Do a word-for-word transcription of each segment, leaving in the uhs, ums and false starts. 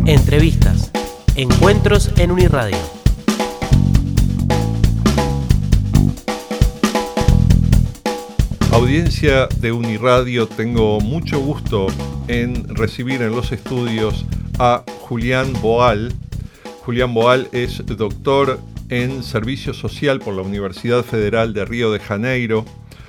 Entrevistas, encuentros en Uniradio. Audiencia de Uniradio, tengo mucho gusto en recibir en los estudios a Julián Boal. Julián Boal es doctor en Servicio Social por la Universidad Federal de Río de Janeiro,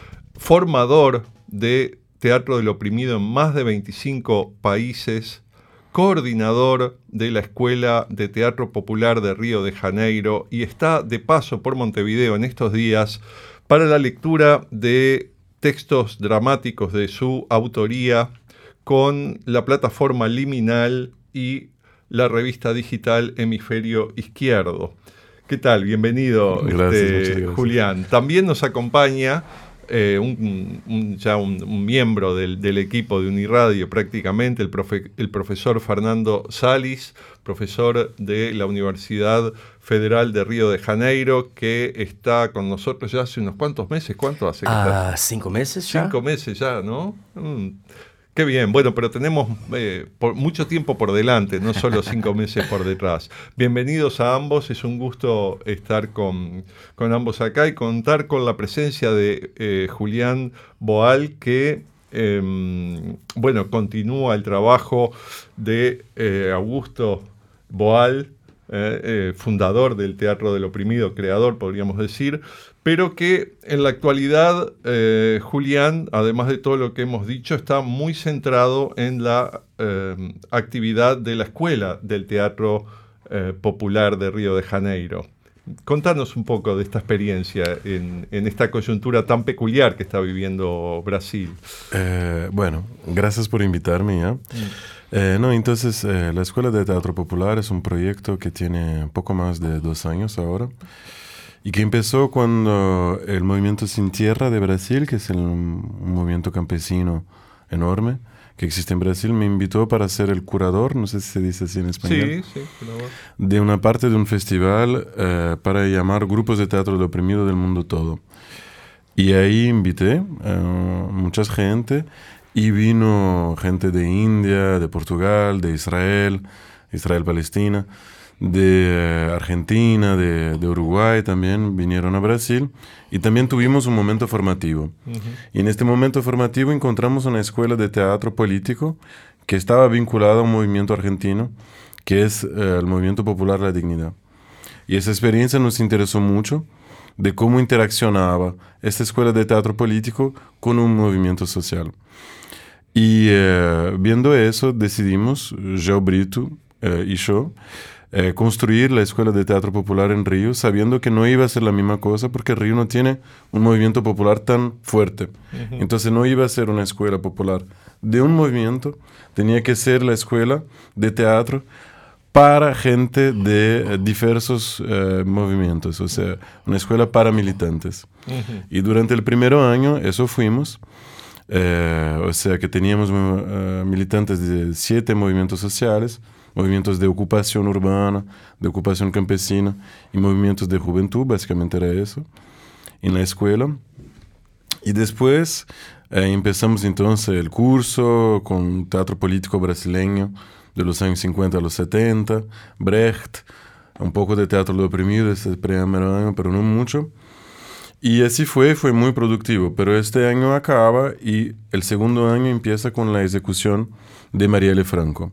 formador de teatro del oprimido en más de veinticinco países, coordinador de la Escuela de Teatro Popular de Río de Janeiro y está de paso por Montevideo en estos días para la lectura de textos dramáticos de su autoría con la plataforma Liminal y la revista digital Hemisferio Izquierdo. ¿Qué tal? Bienvenido, gracias, este, muchas gracias. Julián. También nos acompaña eh, un, un, ya un, un miembro del, del equipo de Uniradio prácticamente, el, profe, el profesor Fernando Salis, profesor de la Universidad Federal de Río de Janeiro, que está con nosotros ya hace unos cuantos meses. ¿Cuánto hace que Ah, está? cinco meses ya. Cinco meses ya, ¿no? Mm. Qué bien, bueno, pero tenemos eh, por mucho tiempo por delante, no solo cinco meses por detrás. Bienvenidos a ambos, es un gusto estar con, con ambos acá y contar con la presencia de eh, Julián Boal, que, eh, bueno, continúa el trabajo de eh, Augusto Boal, eh, eh, fundador del Teatro del Oprimido, creador, podríamos decir, pero que en la actualidad, eh, Julián, además de todo lo que hemos dicho, está muy centrado en la eh, actividad de la Escuela del Teatro eh, Popular de Río de Janeiro. Contanos un poco de esta experiencia en, en esta coyuntura tan peculiar que está viviendo Brasil. Eh, bueno, gracias por invitarme ya. Mm. Eh, no, entonces, eh, la Escuela de Teatro Popular es un proyecto que tiene poco más de dos años ahora. Y que empezó cuando el Movimiento Sin Tierra de Brasil, que es el, un movimiento campesino enorme que existe en Brasil, me invitó para ser el curador, no sé si se dice así en español, sí, sí, curador, de una parte de un festival eh, para llamar Grupos de Teatro del Oprimido del Mundo Todo. Y ahí invité a uh, mucha gente y vino gente de India, de Portugal, de Israel, Israel-Palestina, de uh, Argentina, de, de Uruguay también vinieron a Brasil y también tuvimos un momento formativo. Uh-huh. Y en este momento formativo encontramos una escuela de teatro político que estaba vinculada a un movimiento argentino que es uh, el Movimiento Popular La Dignidad. Y esa experiencia nos interesó mucho de cómo interaccionaba esta escuela de teatro político con un movimiento social. Y uh, viendo eso decidimos, João Brito uh, y yo, Eh, construir la Escuela de Teatro Popular en Río, sabiendo que no iba a ser la misma cosa porque Río no tiene un movimiento popular tan fuerte. Uh-huh. Entonces no iba a ser una escuela popular de un movimiento, tenía que ser la escuela de teatro para gente de eh, diversos eh, movimientos, o sea, una escuela para militantes. Uh-huh. Y durante el primer año eso fuimos, eh, o sea que teníamos uh, militantes de siete movimientos sociales, movimientos de ocupación urbana, de ocupación campesina y movimientos de juventud, básicamente era eso, en la escuela. Y después eh, empezamos entonces el curso con teatro político brasileño de los años cincuenta a los setenta, Brecht, un poco de teatro del oprimido ese primer año, pero no mucho. Y así fue, fue muy productivo, pero este año acaba y el segundo año empieza con la ejecución de Marielle Franco.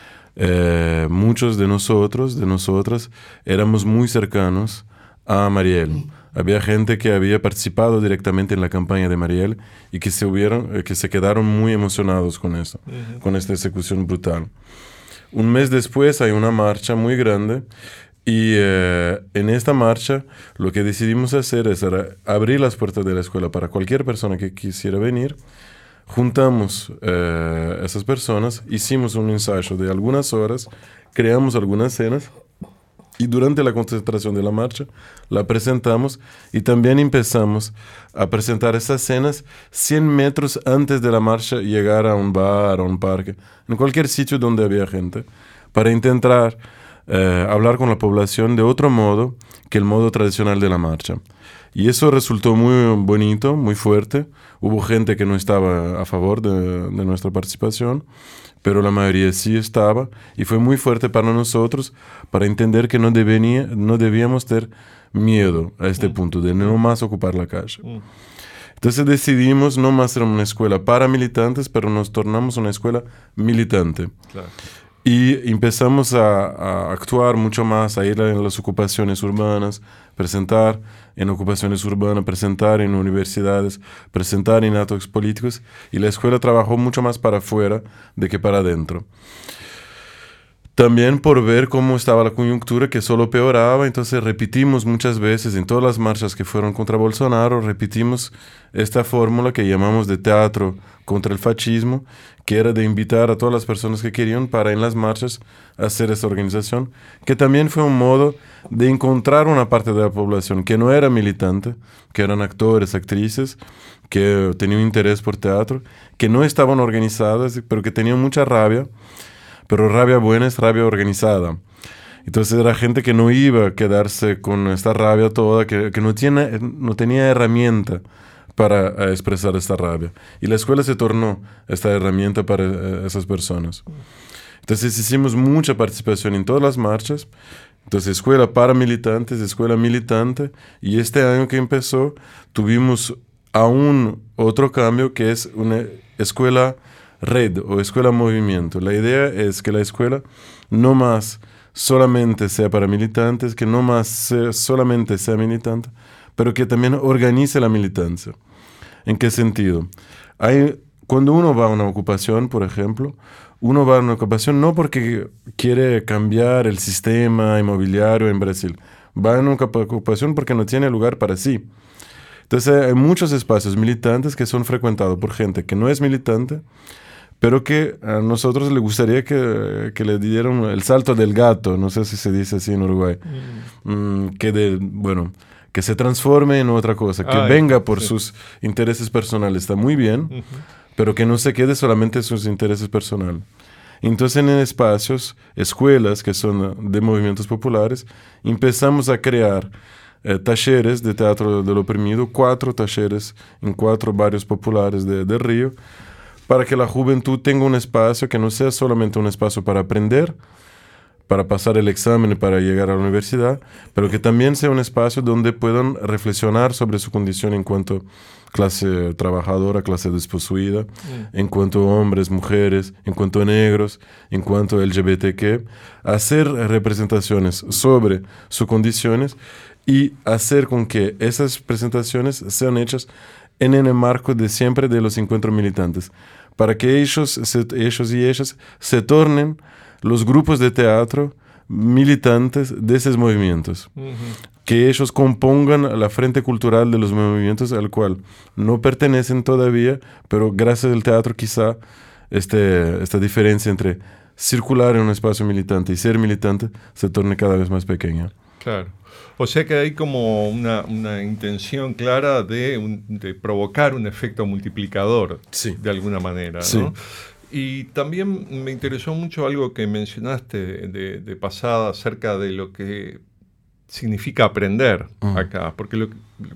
Eh, muchos de nosotros, de nosotras, éramos muy cercanos a Marielle. Había gente que había participado directamente en la campaña de Marielle y que se, hubieron, eh, que se quedaron muy emocionados con eso, uh-huh. con esta ejecución brutal. Un mes después hay una marcha muy grande y eh, en esta marcha lo que decidimos hacer es abrir las puertas de la escuela para cualquier persona que quisiera venir. Juntamos eh, a esas personas, hicimos un ensayo de algunas horas, creamos algunas escenas y durante la concentración de la marcha la presentamos y también empezamos a presentar esas escenas cien metros antes de la marcha, llegar a un bar, a un parque, en cualquier sitio donde había gente, para intentar eh, hablar con la población de otro modo que el modo tradicional de la marcha. Y eso resultó muy bonito, muy fuerte. Hubo gente que no estaba a favor de, de nuestra participación, pero la mayoría sí estaba, y fue muy fuerte para nosotros para entender que no, devenía, no debíamos tener miedo a este mm. punto de no más ocupar la calle. Mm. Entonces decidimos no más ser una escuela para militantes, pero nos tornamos una escuela militante. Claro. Y empezamos a, a actuar mucho más, a ir en las ocupaciones urbanas, presentar en ocupaciones urbanas, presentar en universidades, presentar en actos políticos, y la escuela trabajó mucho más para afuera de que para adentro. También por ver cómo estaba la coyuntura, que solo peoraba, entonces repetimos muchas veces en todas las marchas que fueron contra Bolsonaro, repetimos esta fórmula que llamamos de teatro contra el fascismo, que era de invitar a todas las personas que querían para en las marchas hacer esta organización, que también fue un modo de encontrar una parte de la población que no era militante, que eran actores, actrices, que tenían interés por teatro, que no estaban organizadas, pero que tenían mucha rabia. Pero rabia buena es rabia organizada. Entonces era gente que no iba a quedarse con esta rabia toda, que, que no, tiene, no tenía herramienta para expresar esta rabia. Y la escuela se tornó esta herramienta para uh, esas personas. Entonces hicimos mucha participación en todas las marchas. Entonces escuela para militantes, escuela militante. Y este año que empezó tuvimos aún otro cambio, que es una escuela red o escuela movimiento. La idea es que la escuela no más solamente sea para militantes, que no más sea, solamente sea militante, pero que también organice la militancia. ¿En qué sentido? Hay, cuando uno va a una ocupación, por ejemplo, uno va a una ocupación no porque quiere cambiar el sistema inmobiliario en Brasil, va a una ocupación porque no tiene lugar para sí. Entonces hay muchos espacios militantes que son frecuentados por gente que no es militante, pero que a nosotros le gustaría que, que le dieran el salto del gato, no sé si se dice así en Uruguay, mm. Mm, que, de, bueno, que se transforme en otra cosa, que Ay, venga por sí. sus intereses personales, está muy bien, uh-huh. pero que no se quede solamente en sus intereses personales. Entonces en espacios, escuelas que son de movimientos populares, empezamos a crear eh, talleres de teatro del oprimido, cuatro talleres en cuatro barrios populares de, de Río, para que la juventud tenga un espacio que no sea solamente un espacio para aprender, para pasar el examen y para llegar a la universidad, pero que también sea un espacio donde puedan reflexionar sobre su condición en cuanto clase trabajadora, clase desposeída, mm. en cuanto a hombres, mujeres, en cuanto a negros, en cuanto a L G B T Q, hacer representaciones sobre sus condiciones y hacer con que esas presentaciones sean hechas en el marco de siempre de los encuentros militantes, para que ellos, se, ellos y ellas se tornen los grupos de teatro militantes de esos movimientos, uh-huh. que ellos compongan la frente cultural de los movimientos al cual no pertenecen todavía, pero gracias al teatro quizá este, esta diferencia entre circular en un espacio militante y ser militante se torne cada vez más pequeña. Claro. O sea que hay como una, una intención clara de, un, de provocar un efecto multiplicador, sí. de alguna manera, ¿no? Sí. Y también me interesó mucho algo que mencionaste de, de pasada acerca de lo que significa aprender uh-huh. acá, porque lo,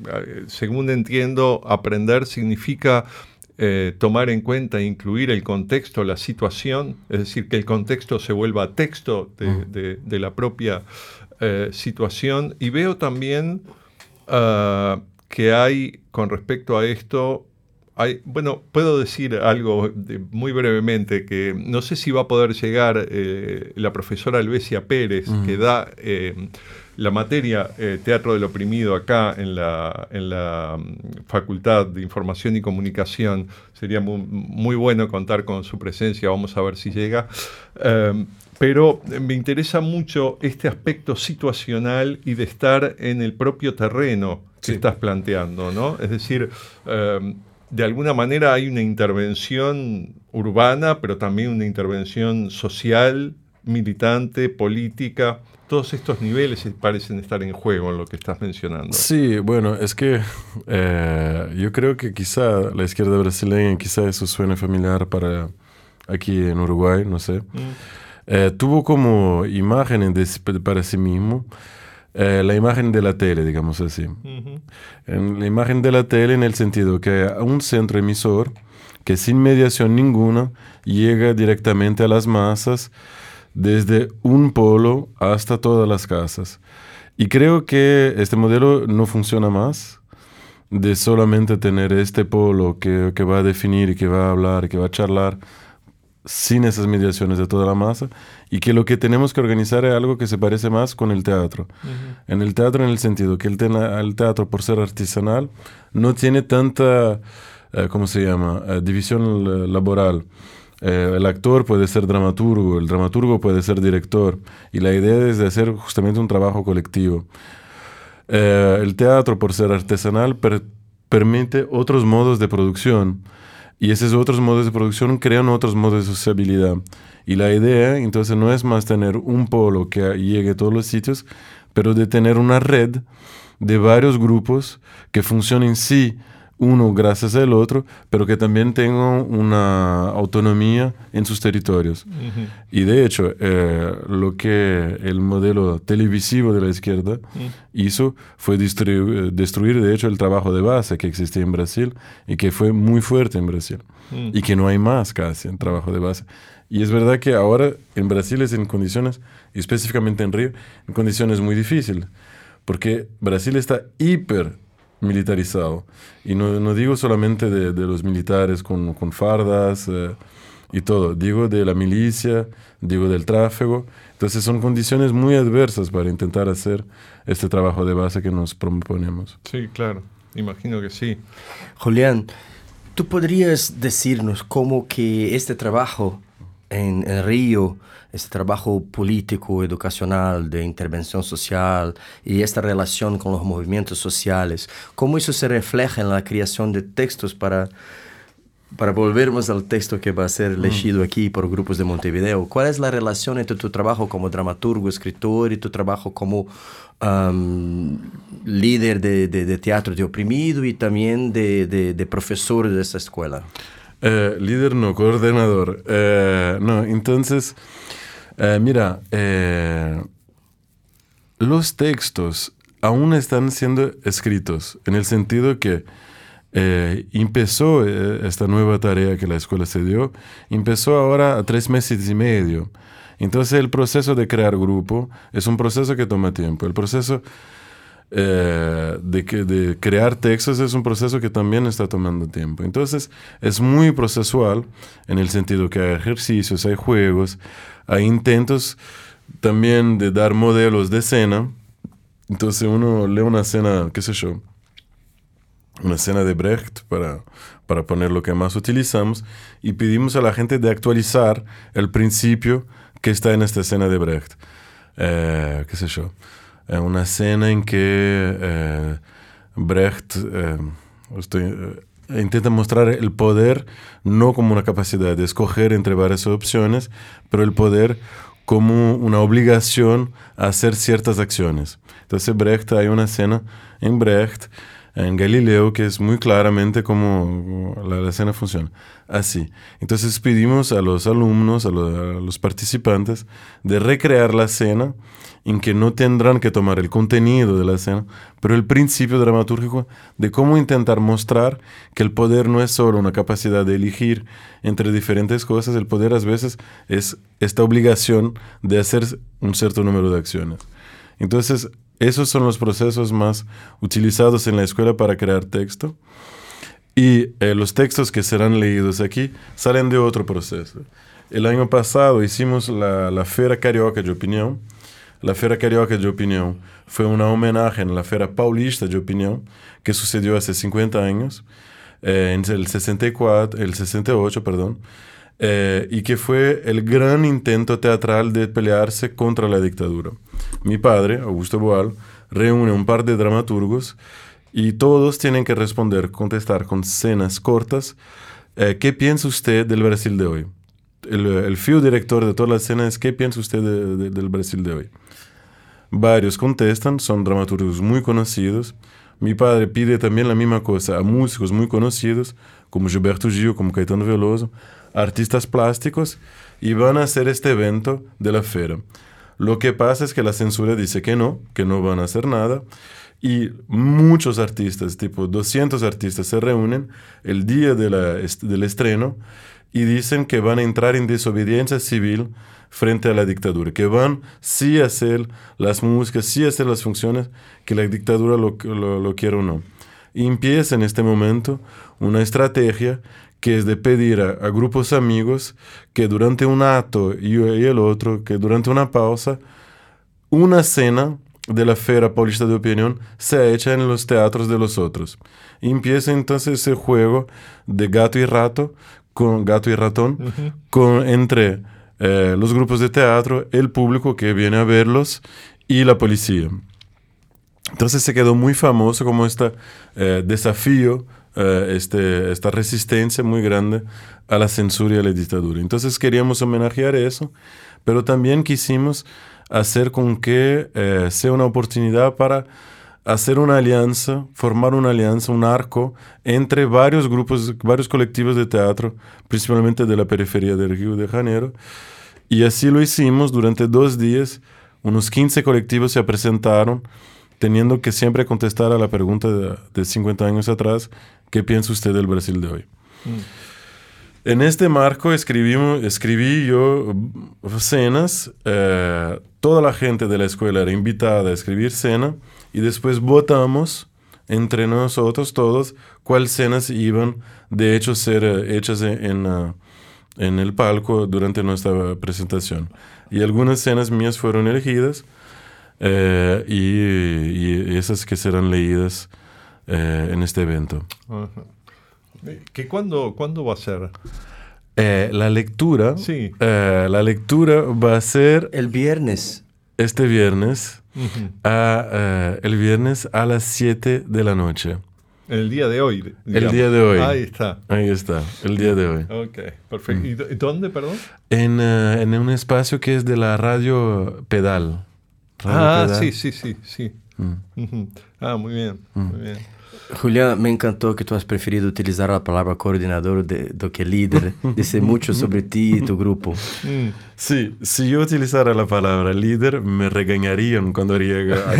según entiendo, aprender significa eh, tomar en cuenta e incluir el contexto, la situación, es decir, que el contexto se vuelva texto de, uh-huh. de, de la propia Eh, situación. Y veo también uh, que hay, con respecto a esto, hay, bueno, puedo decir algo de, muy brevemente, que no sé si va a poder llegar eh, la profesora Alvesia Pérez, uh-huh. que da eh, la materia eh, Teatro del Oprimido acá en la, en la Facultad de Información y Comunicación. Sería muy, muy bueno contar con su presencia, vamos a ver si llega. Um, Pero me interesa mucho este aspecto situacional y de estar en el propio terreno que sí. estás planteando, ¿no? Es decir, eh, de alguna manera hay una intervención urbana, pero también una intervención social, militante, política. Todos estos niveles parecen estar en juego en lo que estás mencionando. Sí, bueno, es que eh, yo creo que quizá la izquierda brasileña, quizá eso suene familiar para aquí en Uruguay, no sé. Mm. Eh, tuvo como imágenes de, para sí mismo eh, la imagen de la tele, digamos así. Uh-huh. En la imagen de la tele en el sentido que hay un centro emisor que sin mediación ninguna llega directamente a las masas desde un polo hasta todas las casas. Y creo que este modelo no funciona más, de solamente tener este polo que, que va a definir y que va a hablar y que va a charlar sin esas mediaciones de toda la masa, y que lo que tenemos que organizar es algo que se parece más con el teatro. Uh-huh. En el teatro, en el sentido que el, te- el teatro, por ser artesanal, no tiene tanta, eh, ¿cómo se llama?, eh, división laboral. Eh, el actor puede ser dramaturgo, el dramaturgo puede ser director, y la idea es de hacer justamente un trabajo colectivo. Eh, el teatro, por ser artesanal, per- permite otros modos de producción, y esos otros modos de producción crean otros modos de sociabilidad. Y la idea, entonces, no es más tener un polo que llegue a todos los sitios, pero de tener una red de varios grupos que funcionen sí, uno gracias al otro, pero que también tengan una autonomía en sus territorios. Uh-huh. Y de hecho, eh, lo que el modelo televisivo de la izquierda uh-huh. hizo fue destru- destruir, de hecho, el trabajo de base que existía en Brasil y que fue muy fuerte en Brasil. Uh-huh. Y que no hay más casi en trabajo de base. Y es verdad que ahora en Brasil es en condiciones, y específicamente en Río, en condiciones muy difíciles, porque Brasil está hiper militarizado. Y no, no digo solamente de, de los militares con, con fardas eh, y todo, digo de la milicia, digo del tráfico. Entonces son condiciones muy adversas para intentar hacer este trabajo de base que nos proponemos. Sí, claro, imagino que sí. Julián, ¿tú podrías decirnos cómo que este trabajo en, en Río, este trabajo político, educacional, de intervención social y esta relación con los movimientos sociales, cómo eso se refleja en la creación de textos para, para volvernos al texto que va a ser leído aquí por grupos de Montevideo? ¿Cuál es la relación entre tu trabajo como dramaturgo, escritor y tu trabajo como um, líder de, de, de teatro de oprimido y también de, de, de profesor de esta escuela? Eh, líder no, coordinador. Eh, no, entonces... Uh, mira, eh, los textos aún están siendo escritos, en el sentido que eh, empezó eh, esta nueva tarea que la escuela se dio, empezó ahora a tres meses y medio. Entonces el proceso de crear grupo es un proceso que toma tiempo. El proceso eh, de, que, de crear textos es un proceso que también está tomando tiempo. Entonces es muy procesual, en el sentido que hay ejercicios, hay juegos, hay intentos también de dar modelos de escena. Entonces uno lee una escena, qué sé yo, una escena de Brecht para, para poner lo que más utilizamos, y pedimos a la gente de actualizar el principio que está en esta escena de Brecht. Eh, qué sé yo, eh, una escena en que eh, Brecht eh, estoy, eh, intenta mostrar el poder no como una capacidad de escoger entre varias opciones, pero el poder como una obligación a hacer ciertas acciones. Entonces Brecht, hay una escena en Brecht, en Galileo, que es muy claramente cómo la, la escena funciona. Así. Entonces pedimos a los alumnos, a, lo, a los participantes, de recrear la escena en que no tendrán que tomar el contenido de la escena, pero el principio dramatúrgico de cómo intentar mostrar que el poder no es solo una capacidad de elegir entre diferentes cosas, el poder a veces es esta obligación de hacer un cierto número de acciones. Entonces, esos son los procesos más utilizados en la escuela para crear texto. Y eh, los textos que serán leídos aquí salen de otro proceso. El año pasado hicimos la, la Feira Carioca de Opinión. La Feira Carioca de Opinión fue un homenaje a la Feira Paulista de Opinión, que sucedió hace cincuenta años, eh, en el sesenta y cuatro, el sesenta y ocho, perdón, eh, y que fue el gran intento teatral de pelearse contra la dictadura. Mi padre, Augusto Boal, reúne un par de dramaturgos y todos tienen que responder, contestar con escenas cortas. Eh, ¿Qué piensa usted del Brasil de hoy? El, el fio director de toda la escena es ¿qué piensa usted de, de, del Brasil de hoy? Varios contestan, son dramaturgos muy conocidos. Mi padre pide también la misma cosa a músicos muy conocidos, como Gilberto Gil, como Caetano Veloso, artistas plásticos, y van a hacer este evento de la feira. Lo que pasa es que la censura dice que no, que no van a hacer nada. Y muchos artistas, tipo doscientos artistas, se reúnen el día de la, del estreno y dicen que van a entrar en desobediencia civil frente a la dictadura, que van sí a hacer las músicas, sí a hacer las funciones, que la dictadura lo, lo, lo quiera o no. Y empieza en este momento una estrategia que es de pedir a, a grupos amigos que durante un acto y, y el otro, que durante una pausa, una cena de la Feria Paulista de Opinión sea hecha en los teatros de los otros. Y empieza entonces ese juego de gato y rato, con gato y ratón, uh-huh. con, entre eh, los grupos de teatro, el público que viene a verlos y la policía. Entonces se quedó muy famoso como este eh, desafío, eh, este, esta resistencia muy grande a la censura y a la dictadura. Entonces queríamos homenajear eso, pero también quisimos hacer con que eh, sea una oportunidad para hacer una alianza, formar una alianza, un arco entre varios grupos, varios colectivos de teatro, principalmente de la periferia de Río de Janeiro. Y así lo hicimos durante dos días. Unos quince colectivos se presentaron, teniendo que siempre contestar a la pregunta de, de cincuenta años atrás, ¿qué piensa usted del Brasil de hoy? Mm. En este marco escribimos, escribí yo cenas, eh, toda la gente de la escuela era invitada a escribir cena y después votamos entre nosotros todos cuáles cenas iban de hecho ser uh, hechas en, en, uh, en el palco durante nuestra presentación. Y algunas cenas mías fueron elegidas eh, y, y esas que serán leídas eh, en este evento. Uh-huh. ¿Que cuándo, ¿Cuándo va a ser? Eh, la lectura, sí. eh, la lectura va a ser el viernes. Este viernes, uh-huh. a, uh, el viernes a las siete de la noche. El día de hoy. Digamos. El día de hoy. Ahí está. Ahí está, el día de hoy. Ok, perfecto. Mm. ¿Y dónde, perdón? En, uh, en un espacio que es de la Radio Pedal. Radio ah, Pedal. sí, sí, sí, sí. Mm. Uh-huh. Ah, muy bien, mm. muy bien. Julián, me encantó que tú has preferido utilizar la palabra coordinador de, do que líder. Dice mucho sobre ti y tu grupo. Sí, si yo utilizara la palabra líder, me regañarían cuando llegue a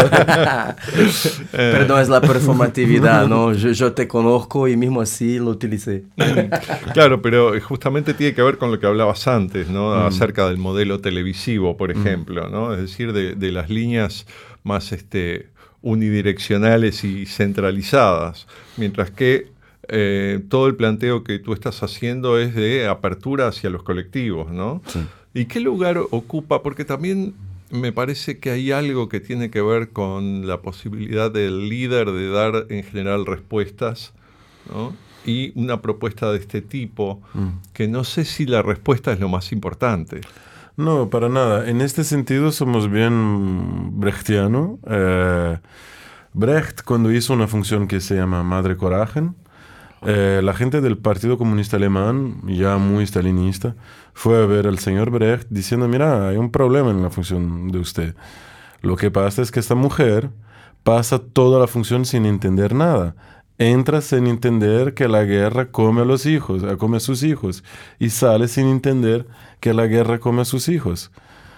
casa. Perdón, es la performatividad, ¿no? Yo, yo te conozco y mismo así lo utilicé. Claro, pero justamente tiene que ver con lo que hablabas antes, ¿no? Mm. Acerca del modelo televisivo, por ejemplo, ¿no? Es decir, de, de las líneas más este, unidireccionales y centralizadas, mientras que eh, todo el planteo que tú estás haciendo es de apertura hacia los colectivos, ¿no? Sí. ¿Y qué lugar ocupa? Porque también me parece que hay algo que tiene que ver con la posibilidad del líder de dar en general respuestas, ¿no? Y una propuesta de este tipo, mm. que no sé si la respuesta es lo más importante. No, para nada. En este sentido somos bien brechtiano. Eh, Brecht, cuando hizo una función que se llama Madre Coragen, eh, la gente del Partido Comunista Alemán, ya muy stalinista, fue a ver al señor Brecht diciendo, mira, hay un problema en la función de usted. Lo que pasa es que esta mujer pasa toda la función sin entender nada. Entra sin entender que la guerra come a los hijos, come a sus hijos, y sale sin entender que la guerra come a sus hijos.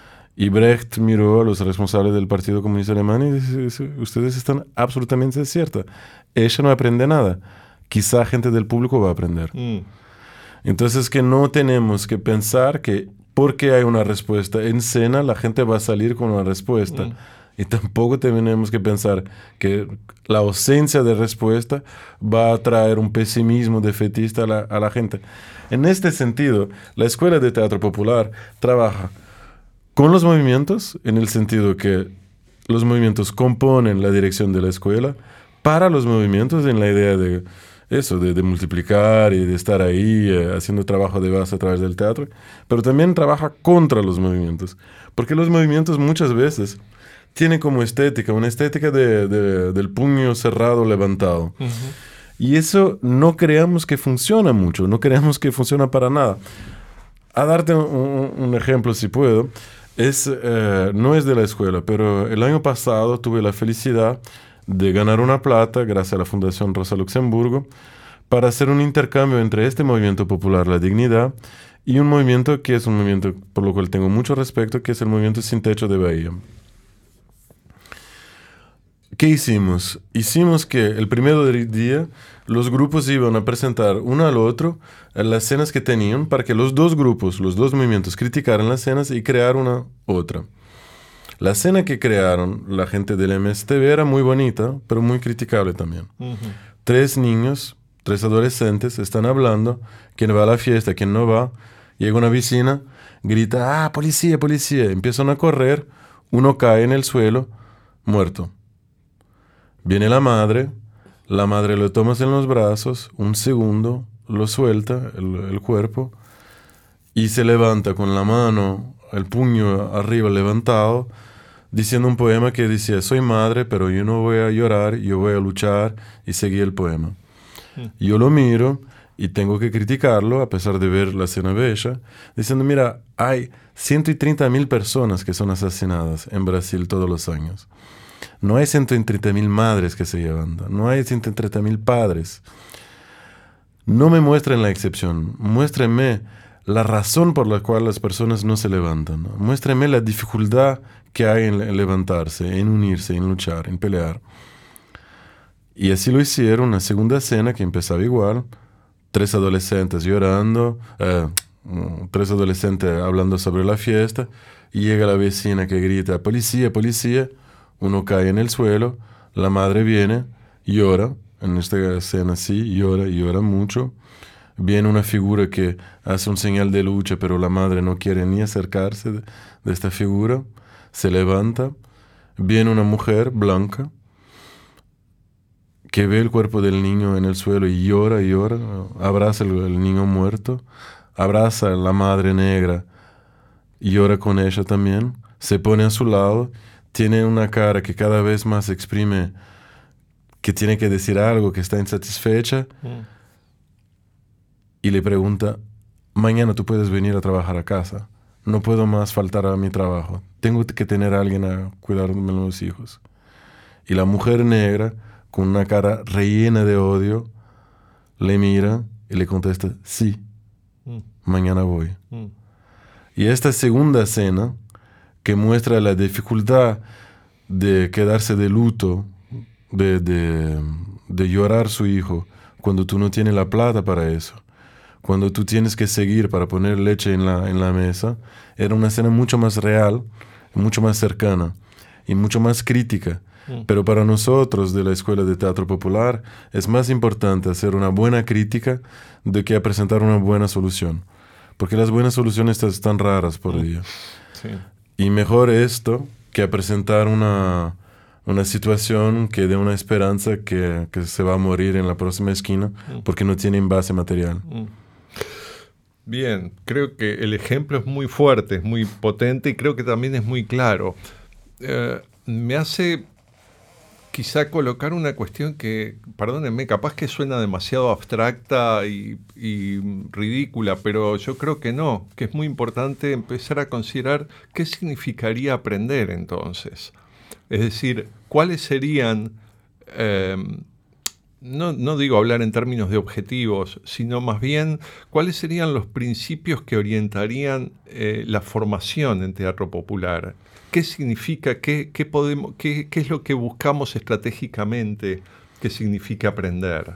Y Brecht miró a los responsables del Partido Comunista Alemán y dice, ustedes están absolutamente ciertos. Ella no aprende nada. Quizá gente del público va a aprender. Mm. Entonces que no tenemos que pensar que porque hay una respuesta en escena, la gente va a salir con una respuesta. Mm. Y tampoco tenemos que pensar que la ausencia de respuesta va a traer un pesimismo defetista a la, a la gente. En este sentido, la Escuela de Teatro Popular trabaja con los movimientos, en el sentido que los movimientos componen la dirección de la escuela, para los movimientos en la idea de eso, de, de multiplicar y de estar ahí eh, haciendo trabajo de base a través del teatro, pero también trabaja contra los movimientos, porque los movimientos muchas veces tiene como estética, una estética de, de, del puño cerrado levantado. Uh-huh. Y eso no creamos que funciona mucho, no creamos que funciona para nada. A darte un, un ejemplo, si puedo, es, eh, no es de la escuela, pero el año pasado tuve la felicidad de ganar una plata, gracias a la Fundación Rosa Luxemburgo, para hacer un intercambio entre este movimiento popular, la dignidad, y un movimiento que es un movimiento por lo cual tengo mucho respeto, que es el movimiento Sin Techo de Bahía. ¿Qué hicimos? Hicimos que el primero día los grupos iban a presentar uno al otro las escenas que tenían para que los dos grupos, los dos movimientos, criticaran las escenas y crear una otra. La escena que crearon la gente del M S T V era muy bonita, pero muy criticable también. Uh-huh. Tres niños, tres adolescentes están hablando, quién va a la fiesta, quién no va. Llega una vecina, grita, ¡ah, policía, policía! Empiezan a correr, uno cae en el suelo, muerto. Viene la madre, la madre lo toma en los brazos, un segundo, lo suelta, el, el cuerpo, y se levanta con la mano, el puño arriba levantado, diciendo un poema que decía, soy madre, pero yo no voy a llorar, yo voy a luchar, y seguí el poema. Mm. Yo lo miro y tengo que criticarlo, a pesar de ver la escena bella, diciendo, mira, hay ciento treinta mil personas que son asesinadas en Brasil todos los años. No hay ciento treinta mil madres que se llevan, no hay ciento treinta mil padres. No me muestren la excepción, muéstrenme la razón por la cual las personas no se levantan, ¿no? Muéstrenme la dificultad que hay en levantarse, en unirse, en luchar, en pelear. Y así lo hicieron, una segunda escena que empezaba igual, tres adolescentes llorando, eh, tres adolescentes hablando sobre la fiesta, y llega la vecina que grita, policía, policía, uno cae en el suelo, la madre viene, llora, en esta escena sí, llora y llora mucho. Viene una figura que hace un señal de lucha, pero la madre no quiere ni acercarse de, de esta figura. Se levanta. Viene una mujer blanca que ve el cuerpo del niño en el suelo y llora y llora. Abraza el, el niño muerto. Abraza a la madre negra y llora con ella también. Se pone a su lado. Tiene una cara que cada vez más exprime que tiene que decir algo, que está insatisfecha. Mm. Y le pregunta, mañana tú puedes venir a trabajar a casa. No puedo más faltar a mi trabajo. Tengo que tener a alguien a cuidarme de los hijos. Y la mujer negra, con una cara rellena de odio, le mira y le contesta, sí, mm. mañana voy. Mm. Y esta segunda escena, que muestra la dificultad de quedarse de luto, de, de, de llorar su hijo, cuando tú no tienes la plata para eso, cuando tú tienes que seguir para poner leche en la, en la mesa, era una escena mucho más real, mucho más cercana y mucho más crítica. Mm. Pero para nosotros de la Escuela de Teatro Popular es más importante hacer una buena crítica de que presentar una buena solución. Porque las buenas soluciones están raras por mm. día. Sí. Y mejor esto que a presentar una, una situación que dé una esperanza que, que se va a morir en la próxima esquina mm. porque no tiene base material. Mm. Bien, creo que el ejemplo es muy fuerte, es muy potente y creo que también es muy claro. Eh, me hace quizá colocar una cuestión que, perdónenme, capaz que suena demasiado abstracta y, y ridícula, pero yo creo que no, que es muy importante empezar a considerar qué significaría aprender entonces. Es decir, cuáles serían, eh, no, no digo hablar en términos de objetivos, sino más bien cuáles serían los principios que orientarían eh, la formación en teatro popular. ¿Qué significa? ¿Qué, qué, podemos, qué, ¿Qué es lo que buscamos estratégicamente? ¿Qué significa aprender?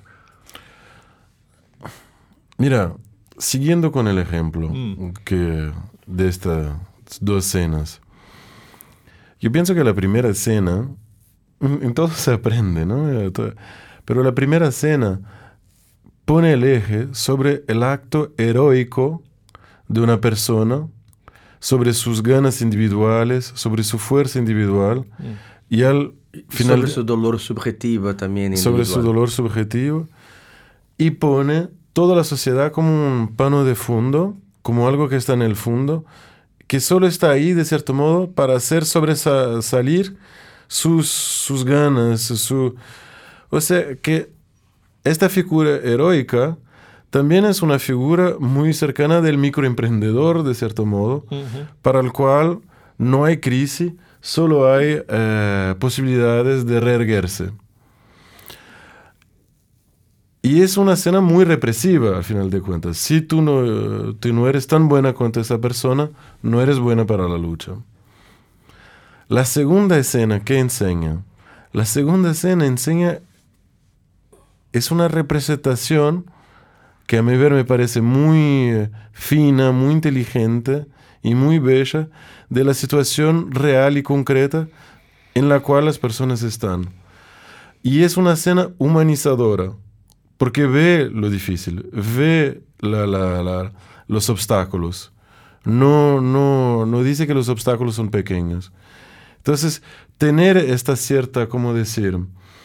Mira, siguiendo con el ejemplo mm. que de estas dos escenas, yo pienso que la primera escena, en todo se aprende, ¿no? Pero la primera escena pone el eje sobre el acto heroico de una persona, sobre sus ganas individuales, sobre su fuerza individual, mm. y al final... Sobre su dolor subjetivo también individual. Sobre su dolor subjetivo, y pone toda la sociedad como un pano de fondo, como algo que está en el fondo, que solo está ahí, de cierto modo, para hacer sobresalir sus, sus ganas, su... O sea, que esta figura heroica también es una figura muy cercana del microemprendedor, de cierto modo, uh-huh. para el cual no hay crisis, solo hay eh, posibilidades de reerguerse. Y es una escena muy represiva, al final de cuentas. Si tú no, tú no eres tan buena contra esa persona, no eres buena para la lucha. La segunda escena, ¿qué enseña? La segunda escena enseña, es una representación que a mi ver me parece muy fina, muy inteligente y muy bella de la situación real y concreta en la cual las personas están. Y es una escena humanizadora, porque ve lo difícil, ve la, la, la, los obstáculos. No, no, no dice que los obstáculos son pequeños. Entonces, tener esta cierta, ¿cómo decir?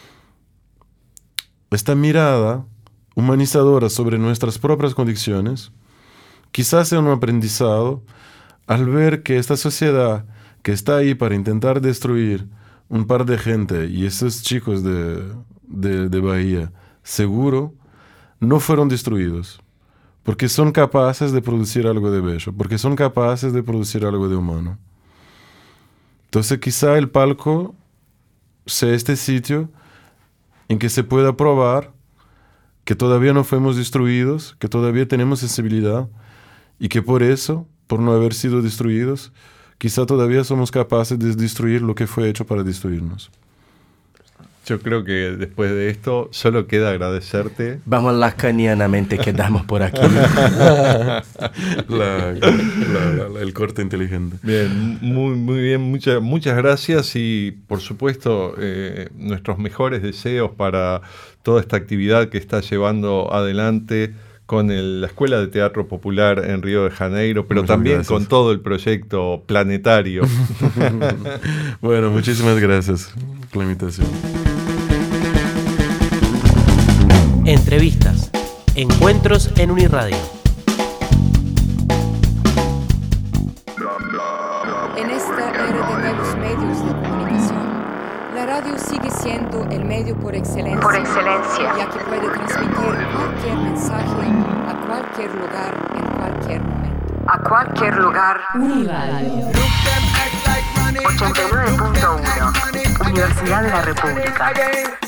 Esta mirada humanizadora sobre nuestras propias condiciones, quizás sea un aprendizado al ver que esta sociedad que está ahí para intentar destruir un par de gente y esos chicos de, de, de Bahía, seguro, no fueron destruidos, porque son capaces de producir algo de bello, porque son capaces de producir algo de humano. Entonces quizá el palco sea este sitio en que se pueda probar que todavía no fuimos destruidos, que todavía tenemos sensibilidad y que por eso, por no haber sido destruidos, quizá todavía somos capaces de destruir lo que fue hecho para destruirnos. Yo creo que después de esto solo queda agradecerte. Vamos lacanianamente, quedamos por aquí. la, la, la, la, el corte inteligente. Bien, muy, muy bien, muchas, muchas gracias y por supuesto eh, nuestros mejores deseos para toda esta actividad que está llevando adelante con el, la Escuela de Teatro Popular en Río de Janeiro, pero muchas también gracias. Con todo el proyecto planetario. Bueno, muchísimas gracias por la invitación. Entrevistas, encuentros en Uniradio. En esta era de nuevos medios de comunicación, la radio sigue siendo el medio por excelencia, por excelencia, ya que puede transmitir cualquier mensaje a cualquier lugar en cualquier momento. A cualquier lugar. Uniradio ochenta y nueve punto uno, Universidad de la República.